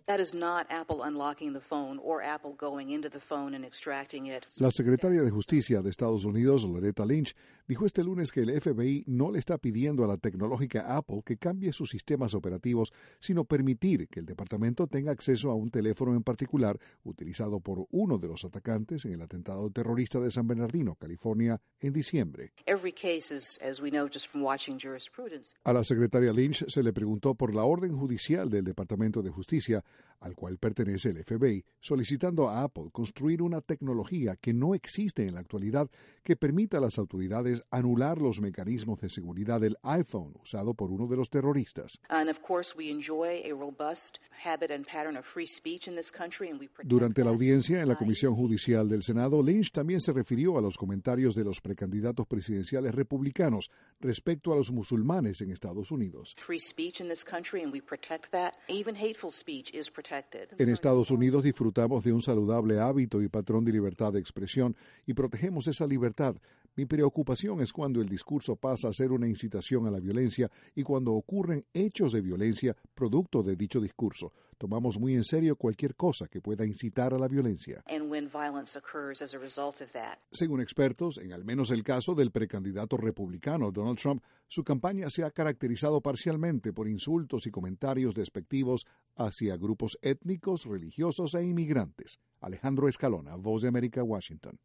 That is not Apple unlocking the phone or Apple going into the phone and extracting it. La secretaria de Justicia de Estados Unidos, Loretta Lynch, dijo este lunes que el FBI no le está pidiendo a la tecnológica Apple que cambie sus sistemas operativos, sino permitir que el departamento tenga acceso a un teléfono en particular utilizado por uno de los atacantes en el atentado terrorista de San Bernardino, California, en diciembre. Every case is, as we know just from watching jurisprudence. A la secretaria Lynch se le preguntó por la orden judicial del Departamento de Justicia, al cual pertenece el FBI, solicitando a Apple construir una tecnología que no existe en la actualidad que permita a las autoridades anular los mecanismos de seguridad del iPhone usado por uno de los terroristas. Durante la audiencia en la Comisión Judicial del Senado, Lynch también se refirió a los comentarios de los precandidatos presidenciales republicanos respecto a los musulmanes en Estados Unidos. En Estados Unidos disfrutamos de un saludable hábito y patrón de libertad de expresión y protegemos esa libertad. Mi preocupación es cuando el discurso pasa a ser una incitación a la violencia y cuando ocurren hechos de violencia producto de dicho discurso. Tomamos muy en serio cualquier cosa que pueda incitar a la violencia. Según expertos, en al menos el caso del precandidato republicano Donald Trump, su campaña se ha caracterizado parcialmente por insultos y comentarios despectivos hacia grupos étnicos, religiosos e inmigrantes. Alejandro Escalona, Voz de América, Washington.